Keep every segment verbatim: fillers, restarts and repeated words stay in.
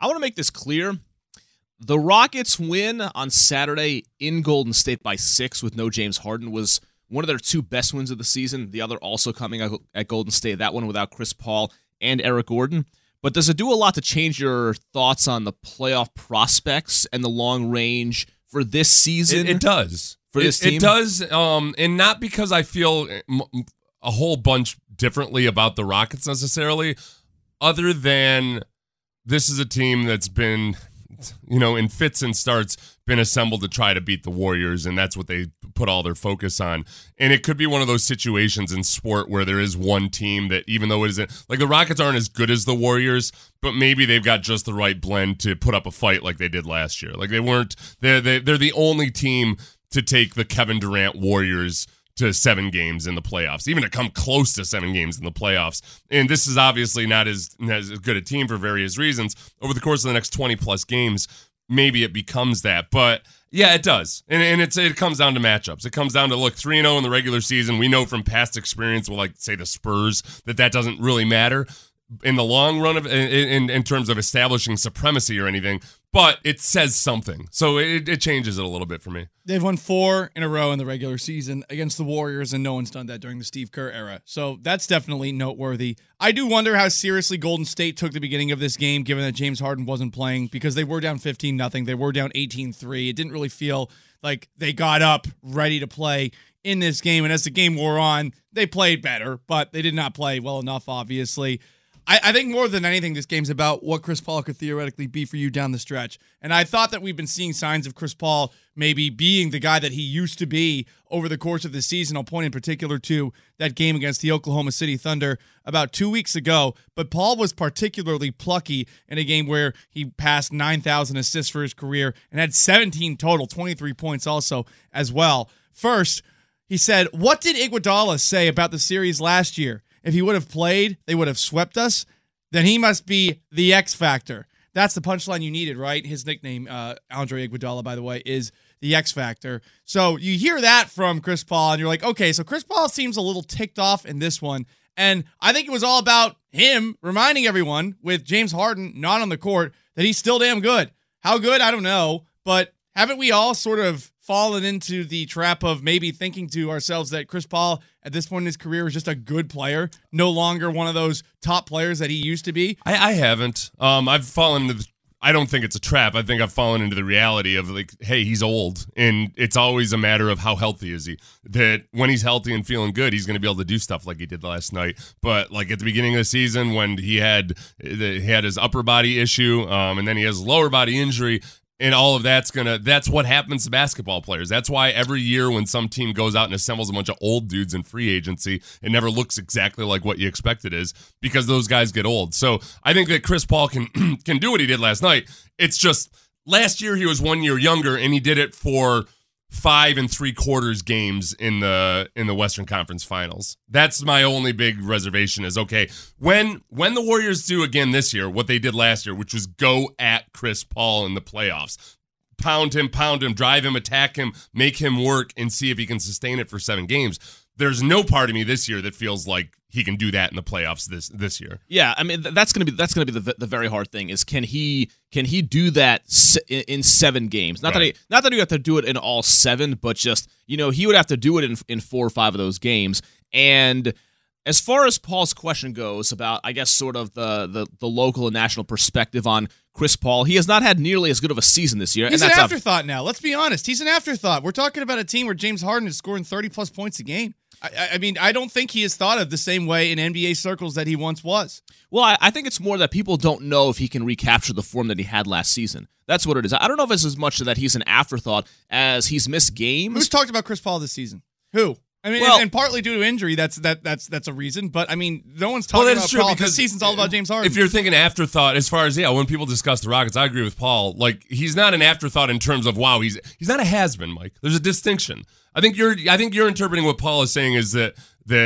I want to make this clear. The Rockets' win on Saturday in Golden State by six with no James Harden was one of their two best wins of the season. The other also coming out at Golden State, that one without Chris Paul and Eric Gordon. But does it do a lot to change your thoughts on the playoff prospects and the long range for this season? It, it does. For it, this team? It does, um, and not because I feel a whole bunch differently about the Rockets necessarily, other than this is a team that's been, you know, in fits and starts, been assembled to try to beat the Warriors, and that's what they put all their focus on. And it could be one of those situations in sport where there is one team that, even though it isn't, like the Rockets aren't as good as the Warriors, but maybe they've got just the right blend to put up a fight like they did last year. Like they weren't, they're, they, they're the only team to take the Kevin Durant Warriors to seven games in the playoffs, even to come close to seven games in the playoffs. And this is obviously not as, as good a team for various reasons. Over the course of the next twenty plus games, maybe it becomes that. But yeah, it does. And, and it's it comes down to matchups. It comes down to, look, three and oh in the regular season. We know from past experience with, like, say, the Spurs, that that doesn't really matter in the long run of in, in, in terms of establishing supremacy or anything. But it says something. So it, it changes it a little bit for me. They've won four in a row in the regular season against the Warriors, and no one's done that during the Steve Kerr era. So that's definitely noteworthy. I do wonder how seriously Golden State took the beginning of this game, given that James Harden wasn't playing, because they were down fifteen nothing. They were down eighteen three. It didn't really feel like they got up ready to play in this game. And as the game wore on, they played better, but they did not play well enough, obviously. I, I think more than anything, this game's about what Chris Paul could theoretically be for you down the stretch. And I thought that we've been seeing signs of Chris Paul maybe being the guy that he used to be over the course of the season. I'll point in particular to that game against the Oklahoma City Thunder about two weeks ago. But Paul was particularly plucky in a game where he passed nine thousand assists for his career and had seventeen total, twenty-three points also as well. First, he said, what did Iguodala say about the series last year? If he would have played, they would have swept us. Then he must be the X Factor. That's the punchline you needed, right? His nickname, uh, Andre Iguodala, by the way, is the X Factor. So you hear that from Chris Paul, and you're like, okay, so Chris Paul seems a little ticked off in this one. And I think it was all about him reminding everyone, with James Harden not on the court, that he's still damn good. How good? I don't know. But haven't we all sort of fallen into the trap of maybe thinking to ourselves that Chris Paul at this point in his career is just a good player, no longer one of those top players that he used to be? I, I haven't. Um, I've fallen into the, I don't think it's a trap. I think I've fallen into the reality of, like, hey, he's old, and it's always a matter of how healthy is he. That when he's healthy and feeling good, he's going to be able to do stuff like he did last night. But like at the beginning of the season, when he had he had his upper body issue, um, and then he has lower body injury. And all of that's gonna that's what happens to basketball players. That's why every year when some team goes out and assembles a bunch of old dudes in free agency, it never looks exactly like what you expect it is, because those guys get old. So I think that Chris Paul can can do what he did last night. It's just last year he was one year younger, and he did it for five and three quarters games in the in the Western Conference Finals. That's my only big reservation is, okay, when when the Warriors do again this year what they did last year, which was go at Chris Paul in the playoffs, pound him, pound him, drive him, attack him, make him work, and see if he can sustain it for seven games. There's no part of me this year that feels like he can do that in the playoffs this this year. Yeah, I mean that's gonna be that's gonna be the the very hard thing is can he can he do that in seven games? Not right. that he not that he have to do it in all seven, but just, you know, he would have to do it in in four or five of those games. And as far as Paul's question goes about, I guess, sort of the the, the local and national perspective on Chris Paul, he has not had nearly as good of a season this year. He's and an that's afterthought a- now. Let's be honest. He's an afterthought. We're talking about a team where James Harden is scoring thirty plus points a game. I, I mean, I don't think he is thought of the same way in N B A circles that he once was. Well, I, I think it's more that people don't know if he can recapture the form that he had last season. That's what it is. I don't know if it's as much that he's an afterthought as he's missed games. Who's talked about Chris Paul this season? Who? I mean, well, and, and partly due to injury, that's that that's that's a reason. But I mean, no one's talking well, about true, Paul because this season's all about James Harden. If you're thinking afterthought, as far as yeah, when people discuss the Rockets, I agree with Paul. Like, he's not an afterthought in terms of wow, he's he's not a has-been, Mike. There's a distinction. I think you're I think you're interpreting what Paul is saying is that that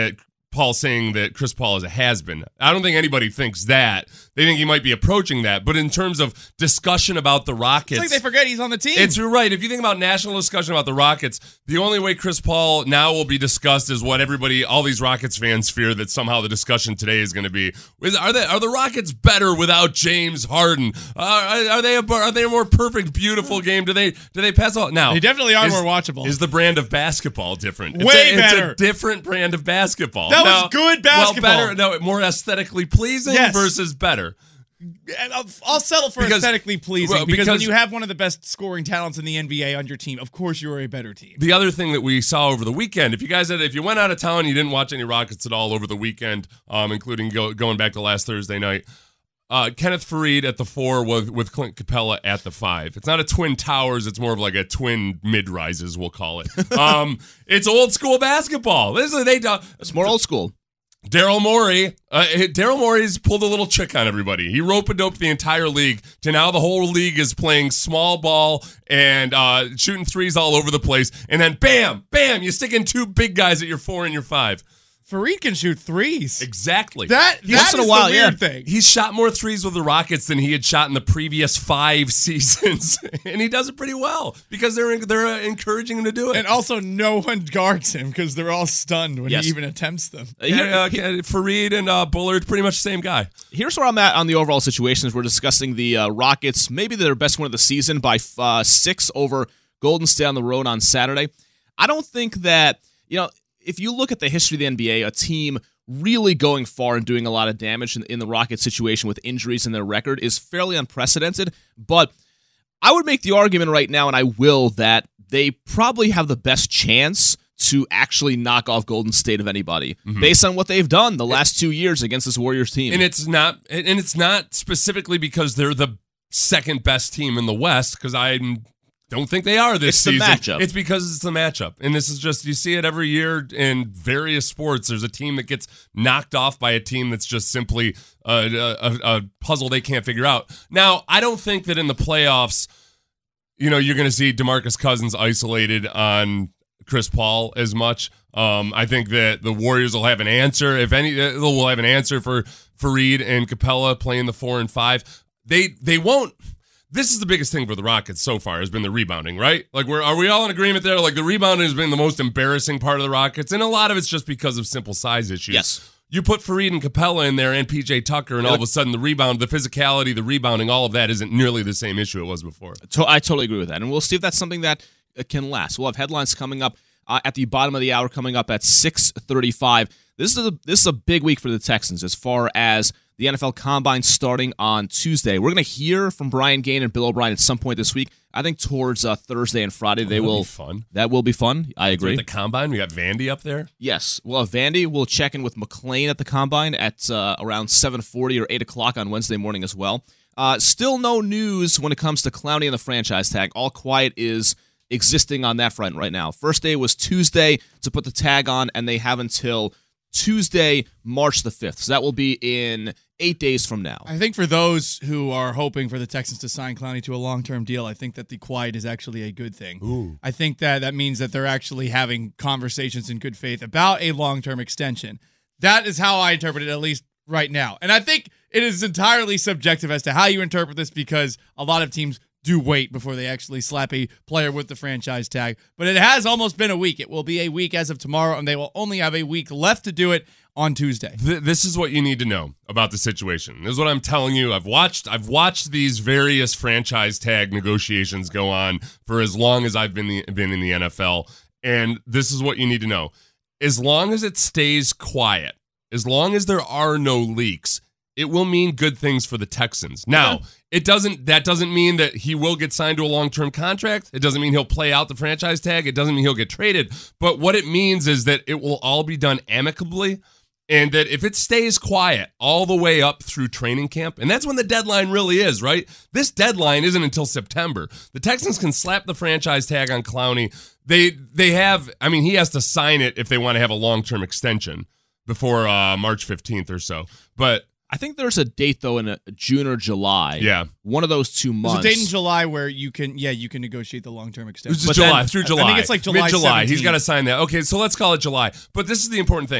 Paul saying that Chris Paul is a has-been. I don't think anybody thinks that. They think he might be approaching that. But in terms of discussion about the Rockets, It's like they forget he's on the team. it's you're right. If you think about national discussion about the Rockets, the only way Chris Paul now will be discussed is what everybody, all these Rockets fans fear that somehow the discussion today is going to be: is, are they are the Rockets better without James Harden? Uh, are, are they a, are they a more perfect, beautiful game? Do they do they pass all now? They definitely are is, more watchable. Is the brand of basketball different? Way it's a, better. It's a different brand of basketball. That was Now, good basketball. Well, better, no, more aesthetically pleasing Yes. versus better. And I'll, I'll settle for Because- aesthetically pleasing well, because, when because- you have one of the best scoring talents in the N B A on your team, of course you're a better team. The other thing that we saw over the weekend, if you guys had, if you went out of town and you didn't watch any Rockets at all over the weekend, um, including go, going back to last Thursday night, uh, Kenneth Faried at the four with, with Clint Capella at the five. It's not a twin towers, it's more of like a twin mid-rises, we'll call it. um, it's old school basketball. This is they. It's more old school. Daryl Morey, uh, Daryl Morey's pulled a little trick on everybody. He rope-a-doped the entire league to now the whole league is playing small ball and uh, shooting threes all over the place. And then bam, bam, you stick in two big guys at your four and your five. Faried can shoot threes. Exactly. That, that Once in a is while, the weird yeah. thing. He's shot more threes with the Rockets than he had shot in the previous five seasons, and he does it pretty well because they're they're uh, encouraging him to do it. And also, no one guards him because they're all stunned when Yes. he even attempts them. Uh, here- yeah, uh, Faried and uh, Bullard, pretty much the same guy. Here's where I'm at on the overall situation as we're discussing the uh, Rockets. Maybe their best win of the season by uh, six over Golden State on the road on Saturday. I don't think that, you know, if you look at the history of the N B A, a team really going far and doing a lot of damage in, in the Rockets situation with injuries in their record is fairly unprecedented. But I would make the argument right now, and I will, that they probably have the best chance to actually knock off Golden State of anybody mm-hmm. based on what they've done the last two years against this Warriors team. And it's not, and it's not specifically because they're the second best team in the West, because I don't think they are this it's season. The matchup. It's because it's the matchup. And this is just, you see it every year in various sports. There's a team that gets knocked off by a team that's just simply a, a, a puzzle they can't figure out. Now, I don't think that in the playoffs, you know, you're going to see DeMarcus Cousins isolated on Chris Paul as much. Um, I think that the Warriors will have an answer. If any, they'll have an answer for Faried and Capella playing the four and five. They they won't. This is the biggest thing for the Rockets so far has been the rebounding, right? Like, we're are we all in agreement there? Like, the rebounding has been the most embarrassing part of the Rockets, and a lot of it's just because of simple size issues. Yes. You put Faried and Capella in there and P J Tucker, and all of a sudden the rebound, the physicality, the rebounding, all of that isn't nearly the same issue it was before. To- I totally agree with that, and we'll see if that's something that uh, can last. We'll have headlines coming up uh, at the bottom of the hour, coming up at six thirty-five. This is a this is a big week for the Texans as far as the N F L Combine starting on Tuesday. We're going to hear from Brian Gaine and Bill O'Brien at some point this week. I think towards uh, Thursday and Friday they That'll will. Be fun. That will be fun. I agree. At the Combine, we got Vandy up there. Yes. Well, Vandy will check in with McLean at the Combine at uh, around seven forty or eight o'clock on Wednesday morning as well. Uh, still no news when it comes to Clowney and the franchise tag. All quiet is existing on that front right now. First day was Tuesday to put the tag on, and they have until Tuesday, March the fifth. So that will be in eight days from now. I think for those who are hoping for the Texans to sign Clowney to a long-term deal, I think that the quiet is actually a good thing. Ooh. I think that that means that they're actually having conversations in good faith about a long-term extension. That is how I interpret it, at least right now. And I think it is entirely subjective as to how you interpret this, because a lot of teams do wait before they actually slap a player with the franchise tag. But it has almost been a week. It will be a week as of tomorrow, and they will only have a week left to do it on Tuesday. Th- this is what you need to know about the situation. This is what I'm telling you. I've watched I've watched these various franchise tag negotiations go on for as long as I've been the, been in the N F L, and this is what you need to know. As long as it stays quiet, as long as there are no leaks, it will mean good things for the Texans. Now, Okay. it doesn't. That doesn't mean that he will get signed to a long-term contract. It doesn't mean he'll play out the franchise tag. It doesn't mean he'll get traded. But what it means is that it will all be done amicably, and that if it stays quiet all the way up through training camp, and that's when the deadline really is, right? This deadline isn't until September. The Texans can slap the franchise tag on Clowney. They they have. I mean, he has to sign it if they want to have a long-term extension before uh, March fifteenth or so. But I think there's a date, though, in a June or July. Yeah. One of those two months. There's a date in July where you can, yeah, you can negotiate the long-term extension. This is But July, then- through I July. think it's like July Mid-July. He's seventeenth. got to sign that. Okay, so let's call it July. But this is the important thing.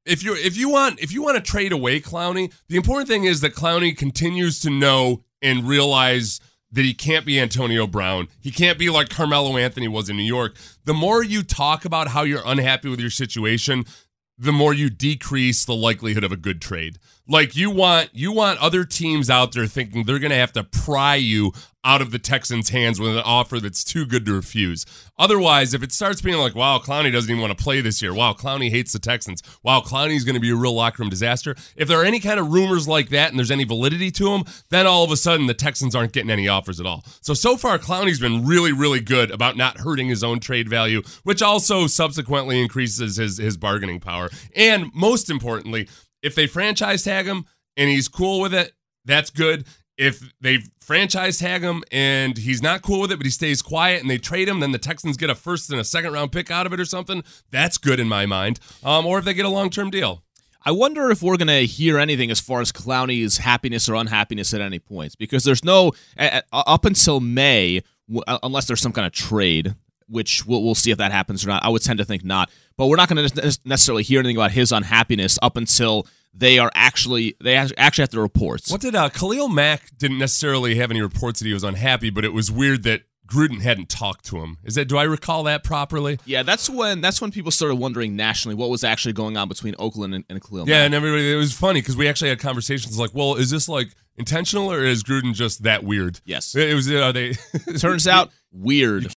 if you if you want if you want to trade away Clowney, the important thing is that Clowney continues to know and realize that he can't be Antonio Brown. He can't be like Carmelo Anthony was in New York. The more you talk about how you're unhappy with your situation, the more you decrease the likelihood of a good trade. Like you want you want other teams out there thinking they're going to have to pry you out of the Texans' hands with an offer that's too good to refuse. Otherwise, if it starts being like, wow, Clowney doesn't even want to play this year. Wow, Clowney hates the Texans. Wow, Clowney's going to be a real locker room disaster. If there are any kind of rumors like that and there's any validity to them, then all of a sudden the Texans aren't getting any offers at all. So, so far, Clowney's been really, really good about not hurting his own trade value, which also subsequently increases his, his bargaining power. And most importantly, if they franchise tag him and he's cool with it, that's good. If they franchise tag him and he's not cool with it, but he stays quiet and they trade him, then the Texans get a first and a second round pick out of it or something. That's good in my mind. Um, or if they get a long-term deal. I wonder if we're going to hear anything as far as Clowney's happiness or unhappiness at any point, because there's no, uh, up until May, w- unless there's some kind of trade, which we'll, we'll see if that happens or not. I would tend to think not. But we're not going to necessarily hear anything about his unhappiness up until they are actually they actually have the reports. What did uh, Khalil Mack didn't necessarily have any reports that he was unhappy, but it was weird that Gruden hadn't talked to him. Is that do I recall that properly? Yeah, that's when that's when people started wondering nationally what was actually going on between Oakland and, and Khalil Yeah, Mack. and everybody it was funny because we actually had conversations like, well, is this like intentional or is Gruden just that weird? Yes. It was. Are they? Turns out weird.